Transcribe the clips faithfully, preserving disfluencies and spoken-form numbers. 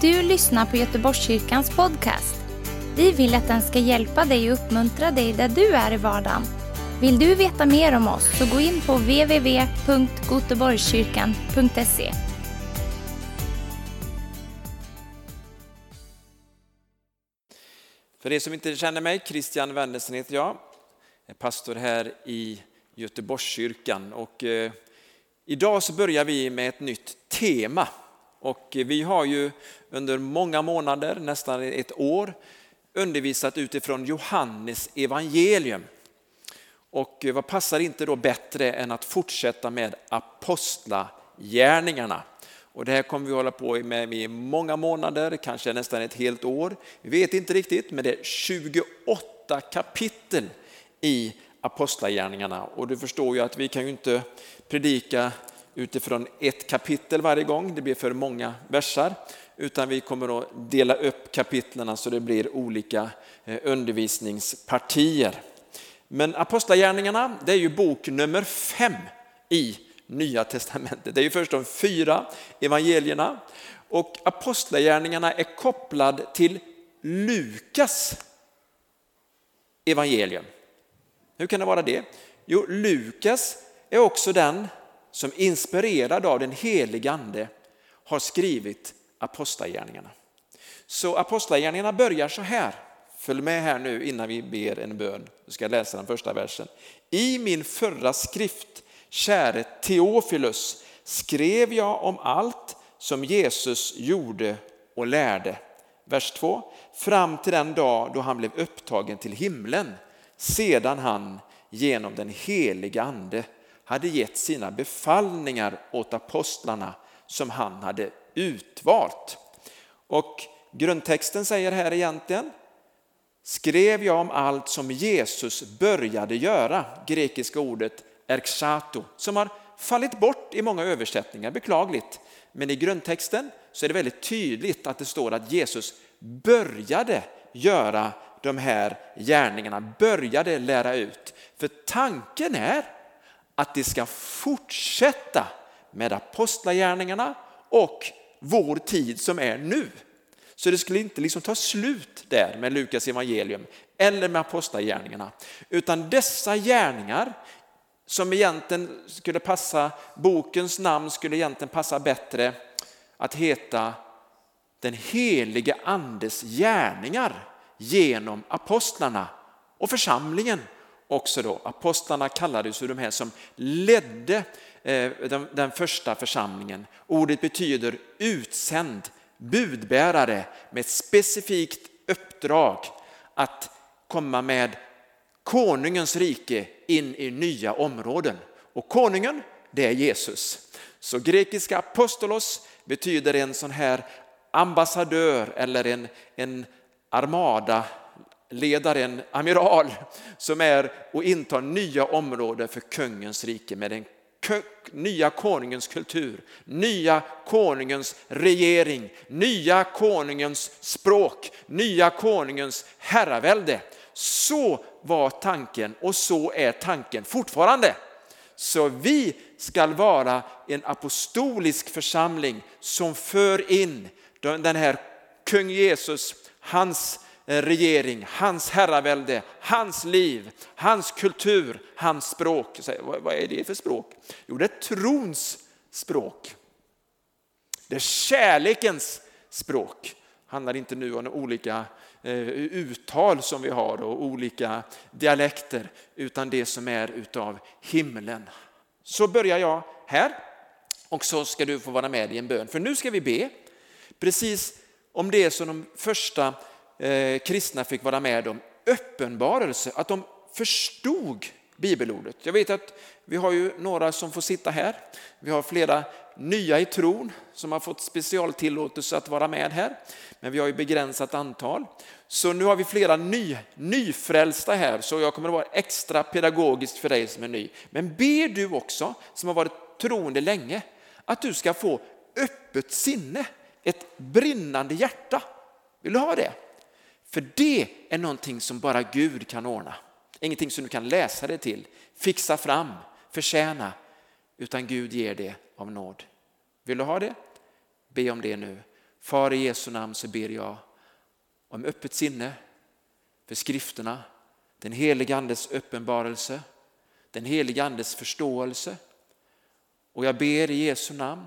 du lyssnar på Göteborgskyrkans podcast. Vi vill att den ska hjälpa dig och uppmuntra dig där du är i vardagen. Vill du veta mer om oss så gå in på w w w punkt goteborgskyrkan punkt se. För er som inte känner mig, Christian Wennersen heter jag. Jag är pastor här i Göteborgskyrkan. Och, eh, idag så börjar vi med ett nytt tema. Och vi har ju under många månader, nästan ett år, undervisat utifrån Johannes evangelium. Och vad passar inte då bättre än att fortsätta med apostlagärningarna. Och det här kommer vi hålla på med i många månader, kanske nästan ett helt år. Vi vet inte riktigt, men det är tjugoåtta kapitel i apostlagärningarna. Och du förstår ju att vi kan ju inte predika utifrån ett kapitel varje gång. Det blir för många versar. Utan vi kommer att dela upp kapitlerna så det blir olika undervisningspartier. Men apostlagärningarna, det är ju bok nummer fem i Nya testamentet. Det är ju först de fyra evangelierna. Och apostlagärningarna är kopplad till Lukas evangelium. Hur kan det vara det? Jo, Lukas är också den som inspirerad av den helige ande har skrivit apostlagärningarna. Så apostlagärningarna börjar så här. Följ med här nu innan vi ber en bön. Jag ska läsa den första versen. I min förra skrift, käre Teofilus, skrev jag om allt som Jesus gjorde och lärde. Vers två. Fram till den dag då han blev upptagen till himlen, sedan han genom den heliga ande hade gett sina befallningar åt apostlarna som han hade utvalt. Och grundtexten säger här egentligen: skrev jag om allt som Jesus började göra, grekiska ordet erxato, som har fallit bort i många översättningar, beklagligt. Men i grundtexten så är det väldigt tydligt att det står att Jesus började göra de här gärningarna, började lära ut. För tanken är att det ska fortsätta med apostlagärningarna och vår tid som är nu. Så det skulle inte liksom ta slut där med Lukas evangelium eller med apostlagärningarna. Utan dessa gärningar som egentligen skulle passa, bokens namn skulle egentligen passa bättre att heta den helige andes gärningar genom apostlarna och församlingen också då. Apostlarna kallades ju de här som ledde eh, den, den första församlingen. Ordet betyder utsänd, budbärare med ett specifikt uppdrag att komma med konungens rike in i nya områden. Och konungen, det är Jesus. Så grekiska apostolos betyder en sån här ambassadör eller en, en armada, ledare, en amiral som är och intar nya områden för kungens rike med den nya konungens kultur, nya konungens regering, nya konungens språk, nya konungens herravälde. Så var tanken och så är tanken fortfarande. Så vi ska vara en apostolisk församling som för in den här kung Jesus, hans regering, hans herravälde, hans liv, hans kultur, hans språk. Vad är det för språk? Jo, det är trons språk. Det är kärlekens språk. Det handlar inte nu om olika uttal som vi har och olika dialekter, utan det som är utav himlen. Så börjar jag här och så ska du få vara med i en bön. För nu ska vi be precis om det som de första eh, kristna fick vara med om. Uppenbarelse, att de förstod bibelordet. Jag vet att vi har ju några som får sitta här. Vi har flera nya i tron som har fått specialtillåtelse att vara med här. Men vi har ju begränsat antal. Så nu har vi flera ny, nyfrälsta här. Så jag kommer att vara extra pedagogiskt för dig som är ny. Men ber du också som har varit troende länge att du ska få öppet sinne. Ett brinnande hjärta. Vill du ha det? För det är någonting som bara Gud kan ordna. Ingenting som du kan läsa det till, fixa fram, förtjäna. Utan Gud ger det av nåd. Vill du ha det? Be om det nu. Far, i Jesu namn så ber jag om öppet sinne för skrifterna, den heliga andes uppenbarelse, den heliga andes förståelse. Och jag ber i Jesu namn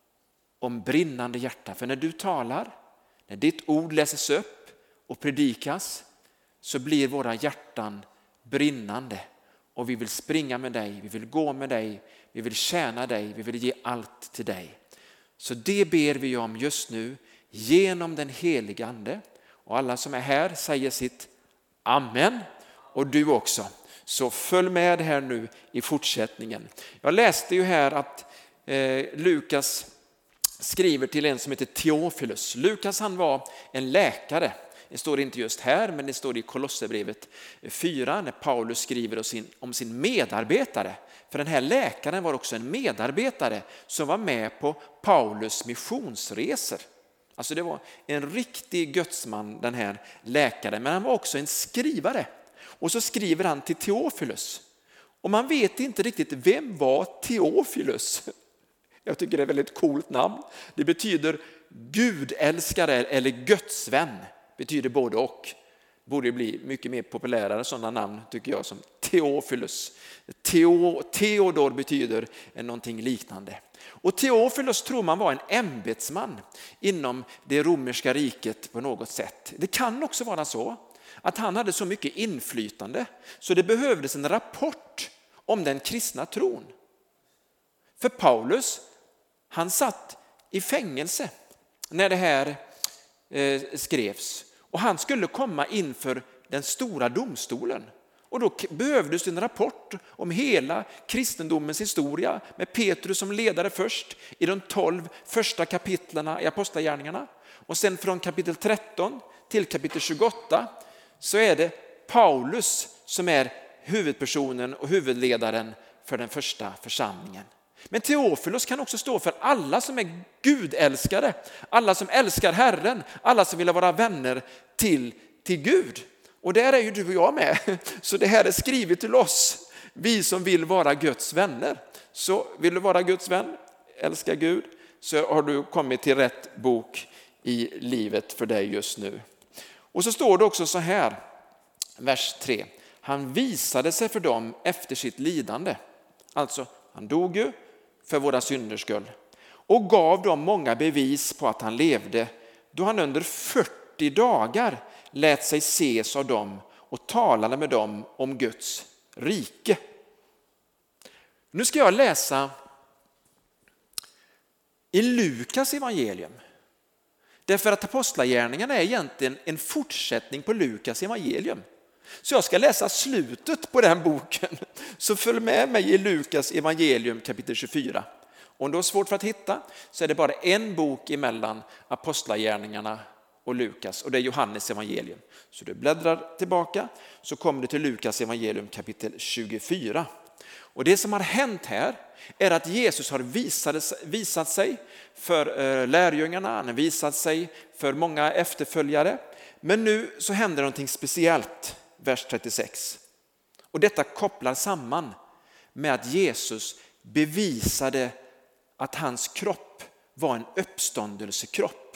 om brinnande hjärta. För när du talar, när ditt ord läses upp och predikas, så blir våra hjärtan brinnande. Och vi vill springa med dig, vi vill gå med dig, vi vill tjäna dig, vi vill ge allt till dig. Så det ber vi om just nu genom den heliga ande. Och alla som är här säger sitt amen. Och du också. Så följ med här nu i fortsättningen. Jag läste ju här att eh, Lukas skriver till en som heter Teofilus. Lukas, han var en läkare. Det står inte just här, men det står i Kolosserbrevet fyra när Paulus skriver om sin, om sin medarbetare. För den här läkaren var också en medarbetare som var med på Paulus missionsresor. Alltså det var en riktig gudsman, den här läkaren, men han var också en skrivare. Och så skriver han till Teofilus. Och man vet inte riktigt, vem var Teofilus? Jag tycker det är ett väldigt coolt namn. Det betyder gudälskare eller gudsvän. Betyder både och. Borde bli mycket mer populärare sådana namn tycker jag, som Teofilus. Teo, Theodor betyder någonting liknande. Och Teofilus tror man var en ämbetsman inom det romerska riket på något sätt. Det kan också vara så att han hade så mycket inflytande så det behövdes en rapport om den kristna tron. För Paulus, han satt i fängelse när det här eh, skrevs. Och han skulle komma inför den stora domstolen. Och då behövdes en rapport om hela kristendomens historia med Petrus som ledare först i de tolv första kapitlerna i Apostlagärningarna. Och sen från kapitel tretton till kapitel tjugoåtta så är det Paulus som är huvudpersonen och huvudledaren för den första församlingen. Men Teofilus kan också stå för alla som är gudälskare, alla som älskar Herren, alla som vill vara vänner till, till Gud. Och där är ju du och jag med. Så det här är skrivet till oss, vi som vill vara Guds vänner. Så vill du vara Guds vän, älska Gud, så har du kommit till rätt bok i livet för dig just nu. Och så står det också så här, vers tre. Han visade sig för dem efter sitt lidande. Alltså, han dog ju för våra synders skull. Och gav dem många bevis på att han levde, då han under fyrtio dagar lät sig ses av dem och talade med dem om Guds rike. Nu ska jag läsa i Lukas evangelium. Därför att apostlagärningarna är egentligen en fortsättning på Lukas evangelium. Så jag ska läsa slutet på den boken. Så följ med mig i Lukas evangelium kapitel tjugofyra. Om du har svårt för att hitta så är det bara en bok emellan apostlagärningarna och Lukas. Och det är Johannes evangelium. Så du bläddrar tillbaka så kommer du till Lukas evangelium kapitel tjugofyra. Och det som har hänt här är att Jesus har visat, visat sig för lärjungarna. Han har visat sig för många efterföljare. Men nu så händer någonting speciellt. Vers trettiosex. Och detta kopplar samman med att Jesus bevisade att hans kropp var en uppståndelsekropp.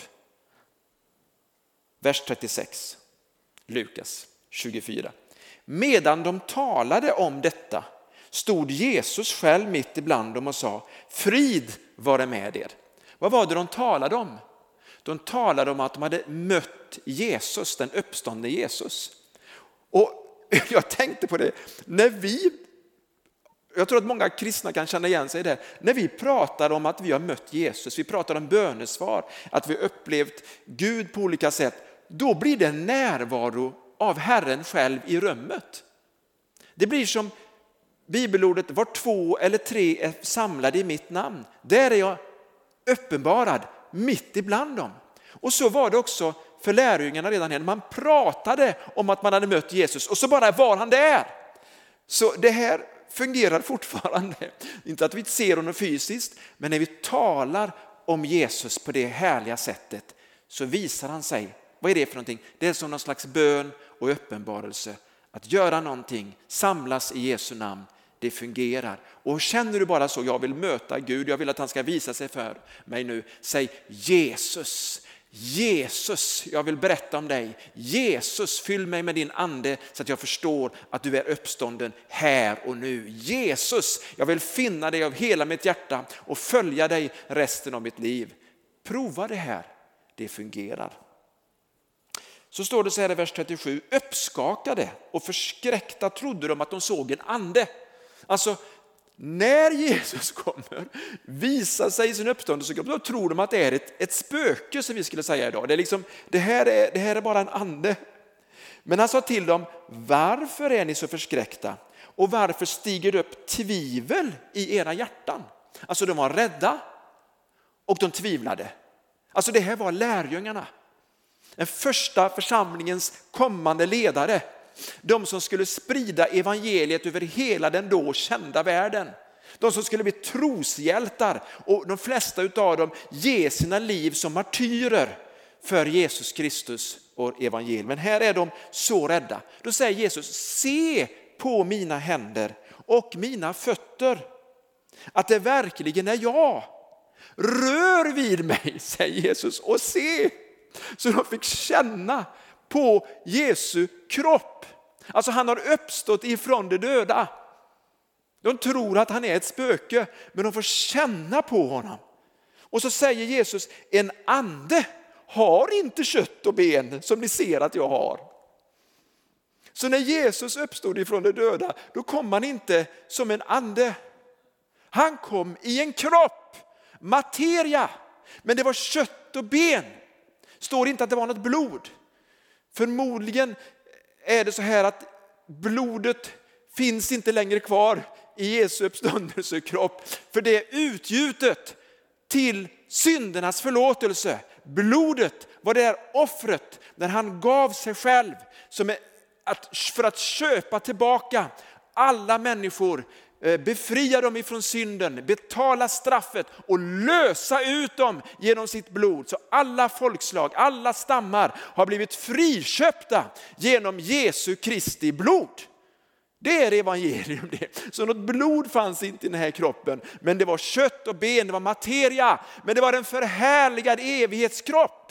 Vers trettiosex. Lukas tjugofyra. Medan de talade om detta stod Jesus själv mitt ibland dem och sa: frid vare med er. Vad var det de talade om? De talade om att de hade mött Jesus, den uppståndne Jesus. Och jag tänkte på det, när vi, jag tror att många kristna kan känna igen sig i det, när vi pratar om att vi har mött Jesus, vi pratar om bönesvar, att vi har upplevt Gud på olika sätt, då blir det en närvaro av Herren själv i rummet. Det blir som bibelordet, var två eller tre är samlade i mitt namn, där är jag uppenbarad mitt ibland dem. Och så var det också för lärjungarna redan här. Man pratade om att man hade mött Jesus och så bara var han där. Så det här fungerar fortfarande. Inte att vi ser honom fysiskt, men när vi talar om Jesus på det härliga sättet så visar han sig. Vad är det för någonting? Det är som någon slags bön och uppenbarelse. Att göra någonting, samlas i Jesu namn, det fungerar. Och känner du bara så, jag vill möta Gud, jag vill att han ska visa sig för mig nu. Säg Jesus, Jesus, jag vill berätta om dig. Jesus, fyll mig med din ande så att jag förstår att du är uppstånden här och nu. Jesus, jag vill finna dig av hela mitt hjärta och följa dig resten av mitt liv. Prova det här, det fungerar. Så står det så här i vers trettiosju, uppskakade och förskräckta trodde de att de såg en ande. Alltså, när Jesus kommer, visar sig i sin uppståndelsekropp, då tror de att det är ett, ett spöke som vi skulle säga idag. Det, är liksom, det, här är, det här är bara en ande. Men han sa till dem, varför är ni så förskräckta? Och varför stiger det upp tvivel i era hjärtan? Alltså de var rädda och de tvivlade. Alltså det här var lärjungarna. Den första församlingens kommande ledare. De som skulle sprida evangeliet över hela den då kända världen. De som skulle bli troshjältar och de flesta av dem ge sina liv som martyrer för Jesus Kristus och evangeliet. Men här är de så rädda. Då säger Jesus, se på mina händer och mina fötter. Att det verkligen är jag. Rör vid mig, säger Jesus, och se. Så de fick känna på Jesu kropp. Alltså han har uppstått ifrån de döda. De tror att han är ett spöke, men de får känna på honom. Och så säger Jesus, en ande har inte kött och ben som ni ser att jag har. Så när Jesus uppstod ifrån de döda, då kom han inte som en ande. Han kom i en kropp, materia, men det var kött och ben. Står inte att det var något blod. Förmodligen är det så här att blodet finns inte längre kvar i Jesu uppståndelsekropp. För det är utgjutet till syndernas förlåtelse. Blodet var det där offret när han gav sig själv som är att, för att köpa tillbaka alla människor. Befria dem ifrån synden, betala straffet och lösa ut dem genom sitt blod. Så alla folkslag, alla stammar har blivit friköpta genom Jesu Kristi blod. Det är evangelium det. Så något blod fanns inte i den här kroppen, men det var kött och ben, det var materia, men det var en förhärligad evighetskropp.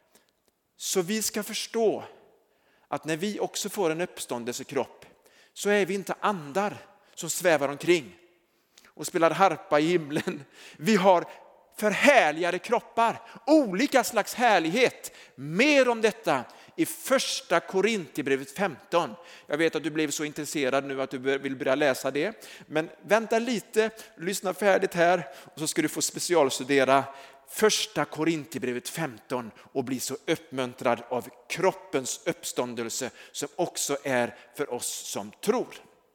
Så vi ska förstå att när vi också får en uppståndelsekropp så är vi inte andar som svävar omkring och spelar harpa i himlen. Vi har förhärligade kroppar, olika slags härlighet. Mer om detta i första Korinthierbrevet femton. Jag vet att du blev så intresserad nu att du vill börja läsa det. Men vänta lite, lyssna färdigt här och så ska du få specialstudera första Korinthierbrevet femton och bli så uppmuntrad av kroppens uppståndelse som också är för oss som tror.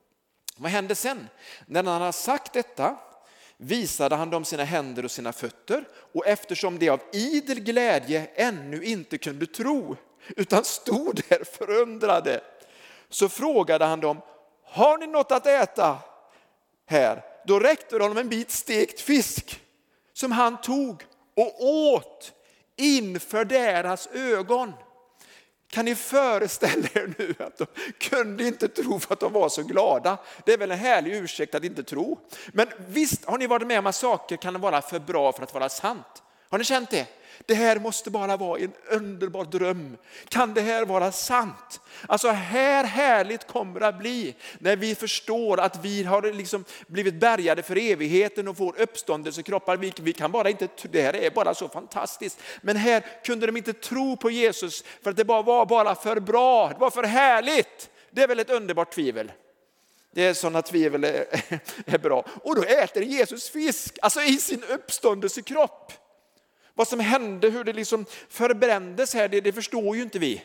Vad hände sen? När han har sagt detta visade han dem sina händer och sina fötter, och eftersom de av idel glädje ännu inte kunde tro utan stod där förundrade, så frågade han dem, har ni något att äta här? Då räckte de en bit stekt fisk som han tog och åt inför deras ögon. Kan ni föreställa er nu att de kunde inte tro för att de var så glada? Det är väl en härlig ursäkt att inte tro. Men visst, har ni varit med om att saker kan vara för bra för att vara sant? Har ni känt det? Det här måste bara vara en underbar dröm. Kan det här vara sant? Alltså här härligt kommer det att bli när vi förstår att vi har liksom blivit bärgade för evigheten och får uppståndelsekroppar. Vi, vi kan bara inte, det här är bara så fantastiskt. Men här kunde de inte tro på Jesus för att det bara var bara för bra. Det var för härligt. Det är väl ett underbart tvivel. Det är sådana tvivel är, är bra. Och då äter Jesus fisk, alltså i sin uppståndelsekropp. Vad som hände, hur det liksom förbrändes här, det, det förstår ju inte vi.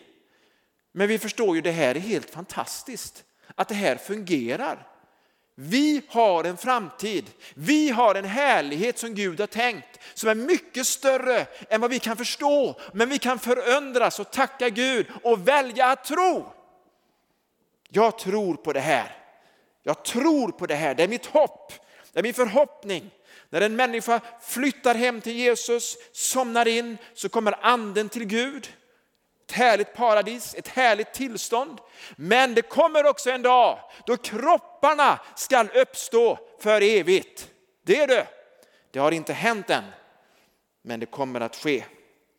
Men vi förstår ju det här är helt fantastiskt. Att det här fungerar. Vi har en framtid. Vi har en härlighet som Gud har tänkt. Som är mycket större än vad vi kan förstå. Men vi kan förundras och tacka Gud och välja att tro. Jag tror på det här. Jag tror på det här. Det är mitt hopp. Det är min förhoppning. När en människa flyttar hem till Jesus, somnar in, så kommer anden till Gud. Ett härligt paradis, ett härligt tillstånd. Men det kommer också en dag då kropparna ska uppstå för evigt. Det är det. Det har inte hänt än, men det kommer att ske.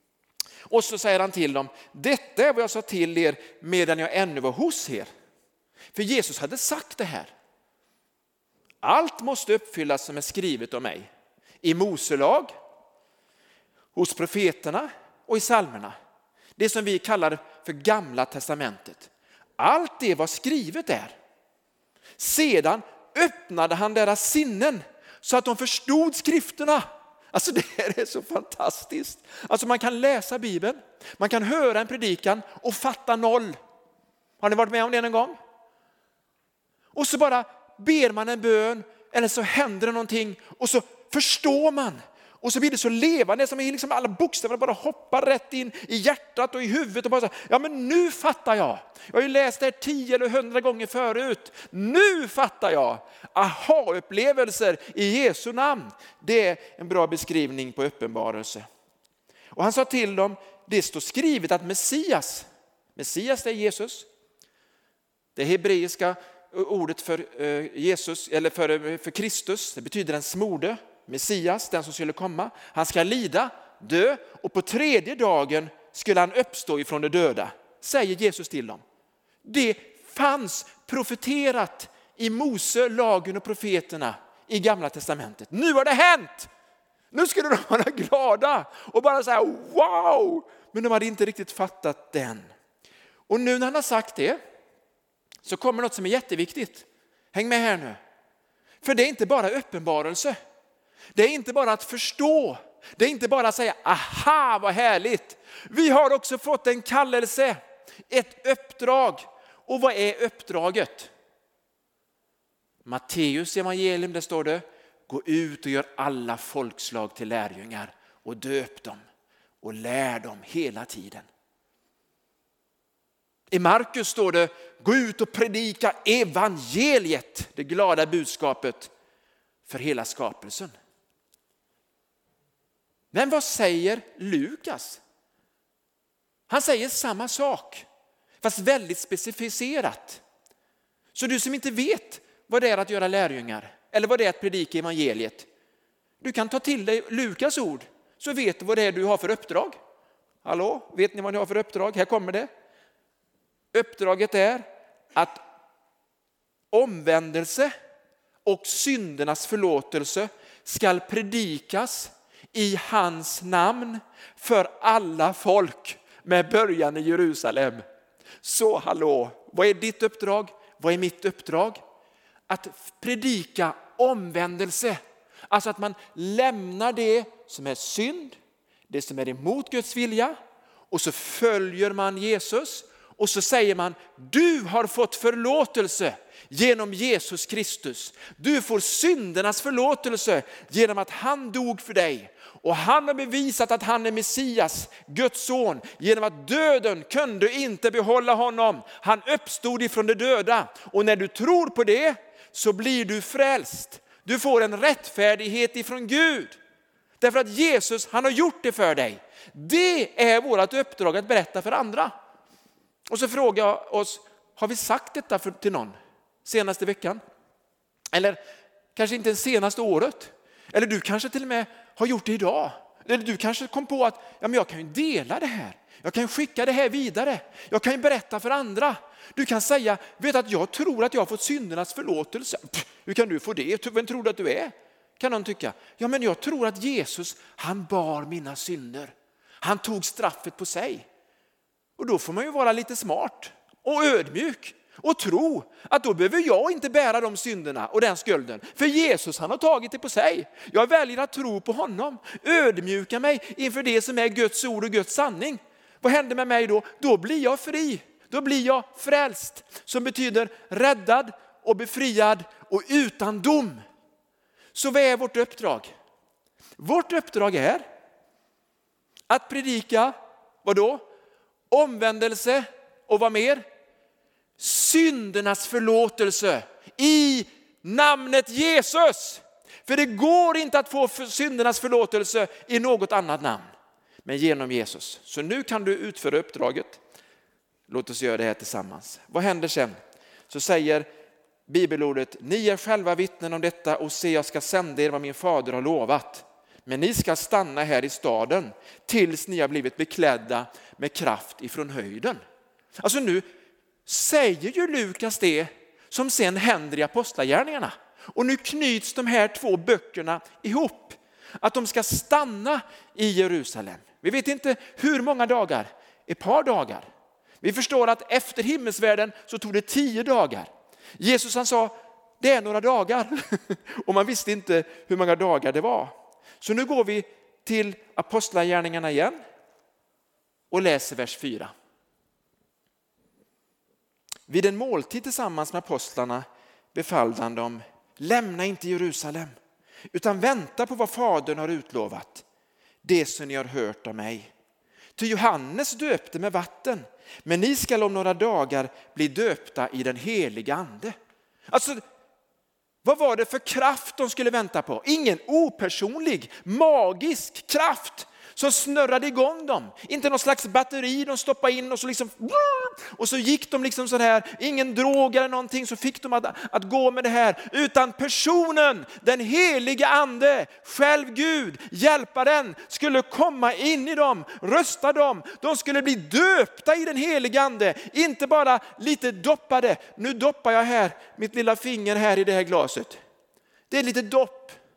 Och så säger han till dem, detta är vad jag sa till er medan jag ännu var hos er. För Jesus hade sagt det här. Allt måste uppfyllas som är skrivet om mig. I Mose lag, hos profeterna och i psalmerna. Det som vi kallar för gamla testamentet. Allt det var skrivet där. Sedan öppnade han deras sinnen så att de förstod skrifterna. Alltså det här är så fantastiskt. Alltså man kan läsa Bibeln, man kan höra en predikan och fatta noll. Har ni varit med om det någon gång? Och så bara ber man en bön eller så händer det någonting och så förstår man. Och så blir det så levande som liksom alla bokstäver bara hoppar rätt in i hjärtat och i huvudet. Och bara så, ja men nu fattar jag. Jag har ju läst det här tio eller hundra gånger förut. Nu fattar jag. Aha-upplevelser i Jesu namn. Det är en bra beskrivning på uppenbarelse. Och han sa till dem, det står skrivet att Messias, Messias det är Jesus. Det hebreiska ordet för Jesus eller för, för Kristus, det betyder en smorde. Messias, den som skulle komma, han ska lida, dö och på tredje dagen skulle han uppstå ifrån de döda, säger Jesus till dem. Det fanns profeterat i Mose, lagen och profeterna i gamla testamentet. Nu har det hänt! Nu skulle de vara glada och bara säga wow! Men de hade inte riktigt fattat den. Och nu när han har sagt det så kommer något som är jätteviktigt. Häng med här nu. För det är inte bara uppenbarelse. Det är inte bara att förstå. Det är inte bara att säga, aha vad härligt. Vi har också fått en kallelse, ett uppdrag. Och vad är uppdraget? Matteus evangelium, där står det, gå ut och gör alla folkslag till lärjungar och döp dem och lär dem hela tiden. I Markus står det, gå ut och predika evangeliet, det glada budskapet för hela skapelsen. Men vad säger Lukas? Han säger samma sak, fast väldigt specificerat. Så du som inte vet vad det är att göra lärjungar, eller vad det är att predika evangeliet, du kan ta till dig Lukas ord, så vet du vad det är du har för uppdrag. Hallå, vet ni vad ni har för uppdrag? Här kommer det. Uppdraget är att omvändelse och syndernas förlåtelse ska predikas i hans namn för alla folk med början i Jerusalem. Så hallå, vad är ditt uppdrag? Vad är mitt uppdrag? Att predika omvändelse. Alltså att man lämnar det som är synd, det som är emot Guds vilja, och så följer man Jesus. Och så säger man, du har fått förlåtelse genom Jesus Kristus. Du får syndernas förlåtelse genom att han dog för dig. Och han har bevisat att han är Messias, Guds son. Genom att döden kunde inte behålla honom. Han uppstod ifrån de döda. Och när du tror på det så blir du frälst. Du får en rättfärdighet ifrån Gud. Därför att Jesus, han har gjort det för dig. Det är vårt uppdrag att berätta för andra. Och så frågar jag oss, har vi sagt detta för, till någon senaste veckan? Eller kanske inte ens senaste året? Eller du kanske till och med har gjort det idag? Eller du kanske kom på att ja, men jag kan ju dela det här. Jag kan skicka det här vidare. Jag kan ju berätta för andra. Du kan säga, vet att jag tror att jag har fått syndernas förlåtelse. Pff, hur kan du få det? Vem tror du att du är? Kan någon tycka. Ja, men jag tror att Jesus, han bar mina synder. Han tog straffet på sig. Och då får man ju vara lite smart och ödmjuk och tro att då behöver jag inte bära de synderna och den skulden. För Jesus, han har tagit det på sig. Jag väljer att tro på honom, ödmjuka mig inför det som är Guds ord och Guds sanning. Vad händer med mig då? Då blir jag fri. Då blir jag frälst, som betyder räddad och befriad och utan dom. Så vad är vårt uppdrag? Vårt uppdrag är att predika, vad då? Omvändelse och vad mer? Syndernas förlåtelse i namnet Jesus. För det går inte att få syndernas förlåtelse i något annat namn, men genom Jesus. Så nu kan du utföra uppdraget. Låt oss göra det här tillsammans. Vad händer sen? Så säger bibelordet, ni är själva vittnen om detta och se, jag ska sända er vad min fader har lovat. Men ni ska stanna här i staden tills ni har blivit beklädda med kraft ifrån höjden. Alltså nu säger ju Lukas det som sen händer i apostlagärningarna. Och nu knyts de här två böckerna ihop. Att de ska stanna i Jerusalem. Vi vet inte hur många dagar, ett par dagar. Vi förstår att efter himmelsvärlden så tog det tio dagar. Jesus han sa, det är några dagar. Och man visste inte hur många dagar det var. Så nu går vi till apostlagärningarna igen och läser vers fyra. Vid en måltid tillsammans med apostlarna befallde han dem, lämna inte Jerusalem, utan vänta på vad Fadern har utlovat, det som ni har hört av mig. Ty Johannes döpte med vatten, men ni skall om några dagar bli döpta i den heliga ande. Alltså, vad var det för kraft de skulle vänta på? Ingen opersonlig, magisk kraft som snurrade igång dem. Inte någon slags batteri de stoppade in och så liksom, och så gick de liksom så här, ingen drog eller någonting, så fick de att, att gå med det här. Utan personen, den heliga ande, själv Gud, hjälparen, skulle komma in i dem, rösta dem. De skulle bli döpta i den heliga ande, inte bara lite doppade. Nu doppar jag här, mitt lilla finger här i det här glaset. Det är lite dopp.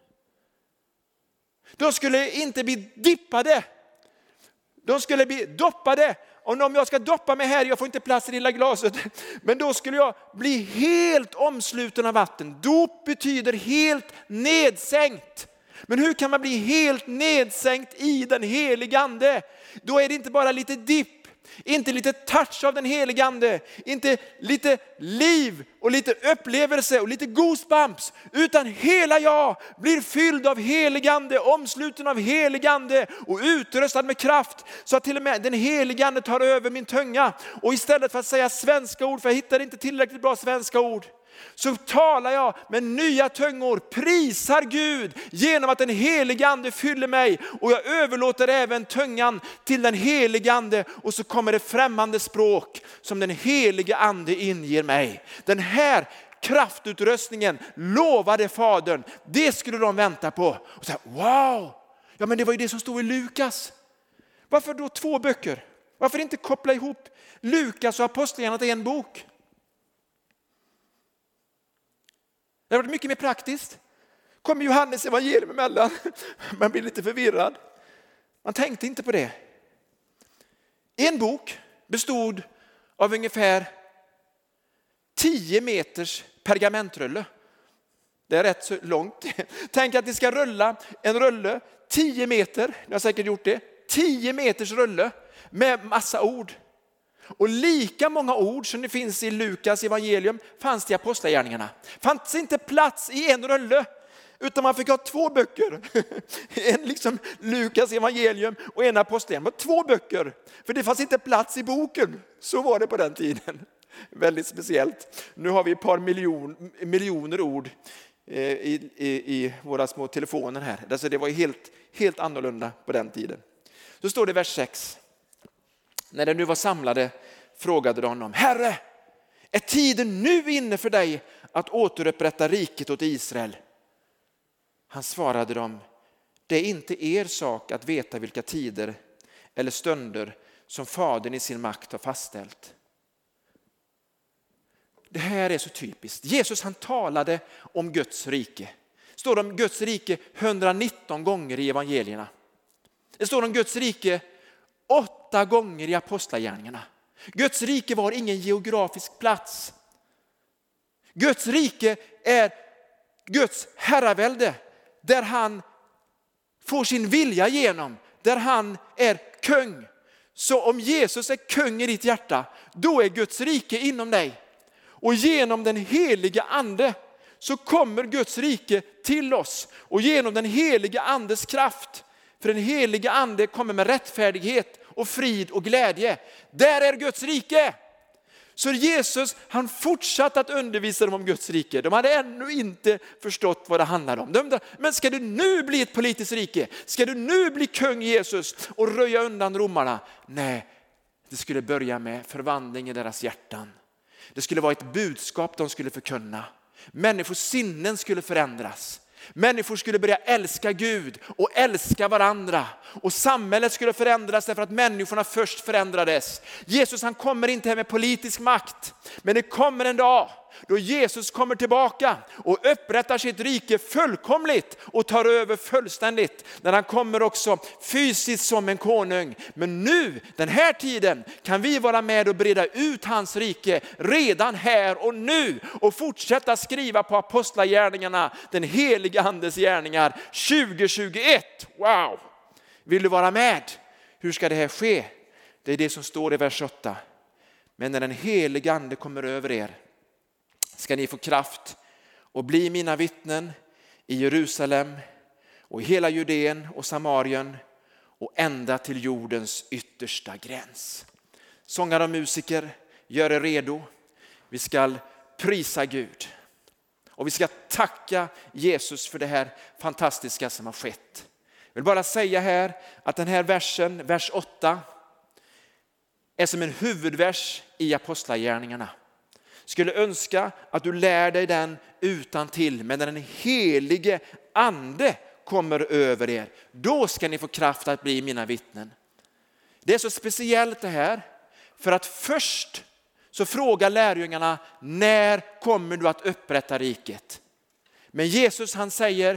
De skulle inte bli dippade. De skulle bli doppade. Och om jag ska doppa mig här, jag får inte plats i det lilla glaset. Men då skulle jag bli helt omsluten av vatten. Dop betyder helt nedsänkt. Men hur kan man bli helt nedsänkt i den heliga ande? Då är det inte bara lite dipp. Inte lite touch av den heliga ande, inte lite liv och lite upplevelse och lite goosebumps, utan hela jag blir fylld av helig ande, omsluten av helig ande och utrustad med kraft, så att till och med den heliga ande tar över min tunga. Och istället för att säga svenska ord, för jag hittar inte tillräckligt bra svenska ord, så talar jag med nya tungor, prisar Gud genom att den heliga ande fyller mig, och jag överlåter även tungan till den heliga ande, och så kommer det främmande språk som den heliga ande inger mig. Den här kraftutrustningen lovade Fadern, det skulle de vänta på. Och så här, wow, ja men det var ju det som stod i Lukas. Varför då två böcker? Varför inte koppla ihop Lukas och Apostlagärningarna till en bok? Det har varit mycket mer praktiskt. Kommer Johannes evangelium emellan. Man blir lite förvirrad. Man tänkte inte på det. En bok bestod av ungefär tio meters pergamentrulle. Det är rätt så långt. Tänk att det ska rulla en rulle tio meter. Jag har säkert gjort det. tio meters rulle med massa ord. Och lika många ord som det finns i Lukas evangelium fanns det i apostlagärningarna. Fanns inte plats i en rulle, utan man fick ha två böcker. En liksom Lukas evangelium och en apostlagärningarna. Två böcker, för det fanns inte plats i boken. Så var det på den tiden. Väldigt speciellt. Nu har vi ett par miljon, miljoner ord i, i, i våra små telefoner här. Alltså det var helt, helt annorlunda på den tiden. Så står det i vers sex. När de nu var samlade frågade de honom, Herre, är tiden nu inne för dig att återupprätta riket åt Israel? Han svarade dem, det är inte er sak att veta vilka tider eller stunder som Fadern i sin makt har fastställt. Det här är så typiskt. Jesus han talade om Guds rike. Det står om Guds rike etthundranitton gånger i evangelierna. Det står om Guds rike åtta gånger i apostlagärningarna. Guds rike var ingen geografisk plats. Guds rike är Guds herravälde, där han får sin vilja igenom, där han är kung. Så om Jesus är kung i ditt hjärta, då är Guds rike inom dig. Och genom den heliga ande så kommer Guds rike till oss. Och genom den heliga andes kraft, för den heliga ande kommer med rättfärdighet och frid och glädje. Där är Guds rike. Så Jesus han fortsatte att undervisa dem om Guds rike. De hade ännu inte förstått vad det handlade om. De undrade, men ska du nu bli ett politiskt rike? Ska du nu bli kung Jesus och röja undan romarna? Nej, det skulle börja med förvandling i deras hjärtan. Det skulle vara ett budskap de skulle förkunna. Människors sinnen skulle förändras. Människor skulle börja älska Gud och älska varandra. Och samhället skulle förändras därför att människorna först förändrades. Jesus han kommer inte här med politisk makt. Men det kommer en dag då Jesus kommer tillbaka och upprättar sitt rike fullkomligt och tar över fullständigt. När han kommer också fysiskt som en konung. Men nu, den här tiden, kan vi vara med och breda ut hans rike redan här och nu. Och fortsätta skriva på apostlagärningarna, den heliga andes gärningar tjugo tjugoett. Wow! Vill du vara med? Hur ska det här ske? Det är det som står i vers åtta. Men när den heliga ande kommer över er ska ni få kraft och bli mina vittnen i Jerusalem och i hela Judeen och Samarien och ända till jordens yttersta gräns. Sångare och musiker, gör er redo. Vi ska prisa Gud. Och vi ska tacka Jesus för det här fantastiska som har skett. Jag vill bara säga här att den här versen, vers åtta, är som en huvudvers i apostlagärningarna. Skulle önska att du lär dig den utan till, men när den helige ande kommer över er, då ska ni få kraft att bli mina vittnen. Det är så speciellt det här, för att först så frågar lärjungarna, när kommer du att upprätta riket? Men Jesus han säger,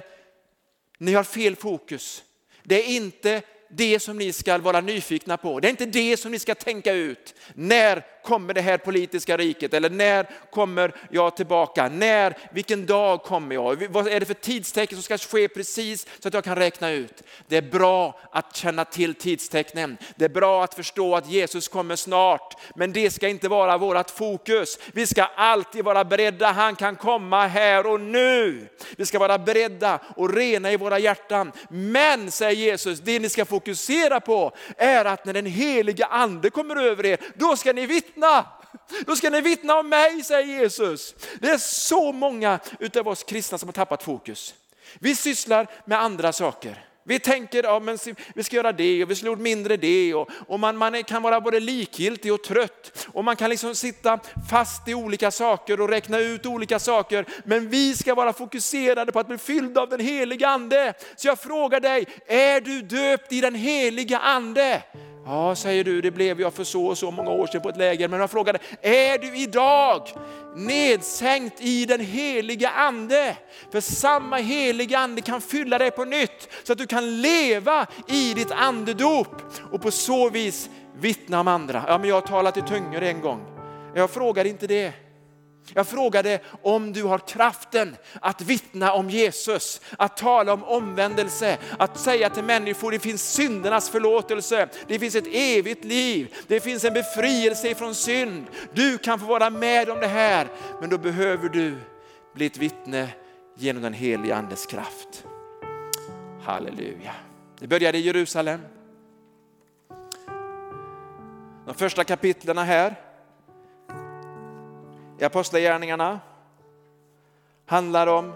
ni har fel fokus. Det är inte det som ni ska vara nyfikna på. Det är inte det som ni ska tänka ut. När kommer det här politiska riket? Eller när kommer jag tillbaka? När, vilken dag kommer jag? Vad är det för tidstecken som ska ske precis så att jag kan räkna ut? Det är bra att känna till tidstecknen. Det är bra att förstå att Jesus kommer snart. Men det ska inte vara vårt fokus. Vi ska alltid vara beredda. Han kan komma här och nu. Vi ska vara beredda och rena i våra hjärtan. Men, säger Jesus, det ni ska fokusera på är att när den heliga ande kommer över er, då ska ni vittna. Då ska ni vittna om mig, säger Jesus. Det är så många utav oss kristna som har tappat fokus. Vi sysslar med andra saker. Vi tänker, ja, men vi ska göra det och vi ska göra mindre det. Och, och man, man kan vara både likgiltig och trött. Och man kan liksom sitta fast i olika saker och räkna ut olika saker. Men vi ska vara fokuserade på att bli fyllda av den heliga ande. Så jag frågar dig, är du döpt i den heliga ande? Ja, säger du, det blev jag för så och så många år sedan på ett läger. Men jag frågade, är du idag nedsänkt i den heliga ande? För samma heliga ande kan fylla dig på nytt. Så att du kan leva i ditt andedop. Och på så vis vittna om andra. Ja, men jag har talat i tungor en gång. Jag frågade inte det. Jag frågade om du har kraften att vittna om Jesus, att tala om omvändelse, att säga till människor det finns syndernas förlåtelse, det finns ett evigt liv, det finns en befrielse från synd. Du kan få vara med om det här, men då behöver du bli ett vittne genom den heliga andes kraft. Halleluja. Det började i Jerusalem. De första kapitlerna här i apostlagärningarna handlar om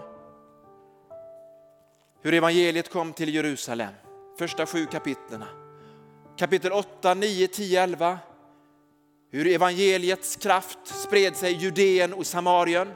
hur evangeliet kom till Jerusalem. Första sju kapitlerna. Kapitel åtta, nio, tio, elva. Hur evangeliets kraft spred sig i Judeen och Samarien.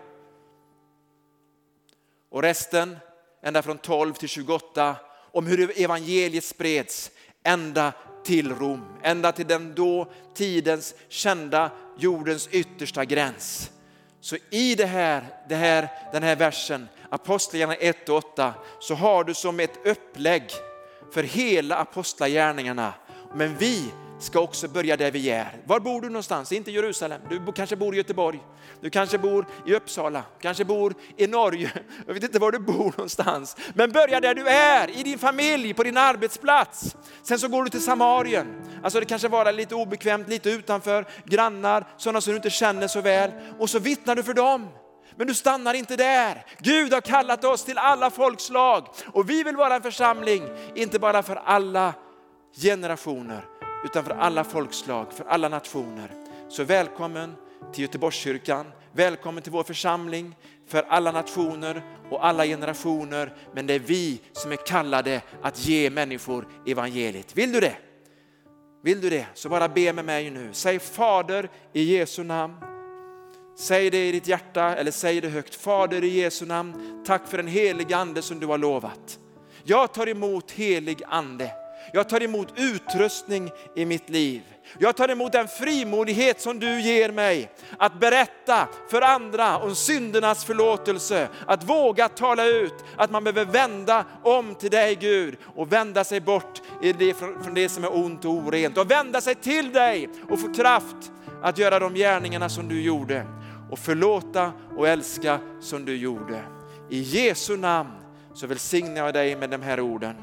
Och resten, ända från tolv till tjugoåtta, om hur evangeliet spreds ända till Rom. Ända till den då tidens kända jordens yttersta gräns. Så i det här, det här, den här versen, Apostlagärningarna ett och åtta, så har du som ett upplägg för hela apostlagärningarna. Men vi ska också börja där vi är. Var bor du någonstans? Inte i Jerusalem. Du kanske bor i Göteborg. Du kanske bor i Uppsala. Kanske bor i Norge. Jag vet inte var du bor någonstans. Men börja där du är. I din familj, på din arbetsplats. Sen så går du till Samarien. Alltså det kanske vara lite obekvämt, lite utanför. Grannar, sådana som du inte känner så väl. Och så vittnar du för dem. Men du stannar inte där. Gud har kallat oss till alla folkslag. Och vi vill vara en församling. Inte bara för alla generationer, utan för alla folkslag, för alla nationer. Så välkommen till Göteborgskyrkan. Välkommen till vår församling för alla nationer och alla generationer. Men det är vi som är kallade att ge människor evangeliet. Vill du det? Vill du det? Så bara be med mig nu. Säg Fader i Jesu namn. Säg det i ditt hjärta eller säg det högt. Fader, i Jesu namn, tack för den heliga ande som du har lovat. Jag tar emot helig ande. Jag tar emot utrustning i mitt liv. Jag tar emot den frimodighet som du ger mig att berätta för andra om syndernas förlåtelse. Att våga tala ut att man behöver vända om till dig, Gud, och vända sig bort från det som är ont och orent. Och vända sig till dig och få kraft att göra de gärningarna som du gjorde. Och förlåta och älska som du gjorde. I Jesu namn så välsignar jag dig med de här orden.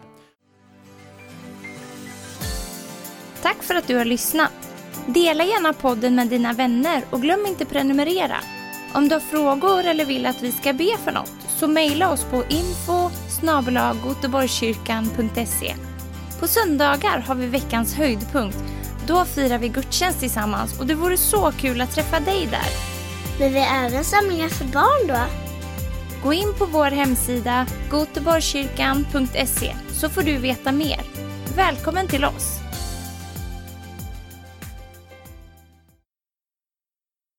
Tack för att du har lyssnat. Dela gärna podden med dina vänner och glöm inte prenumerera. Om du har frågor eller vill att vi ska be för något så mejla oss på info snabel-a goteborgskyrkan punkt se. På söndagar har vi veckans höjdpunkt. Då firar vi gudstjänst tillsammans och det vore så kul att träffa dig där. Men vi har även samlingar för barn då? Gå in på vår hemsida goteborgskyrkan punkt se så får du veta mer. Välkommen till oss!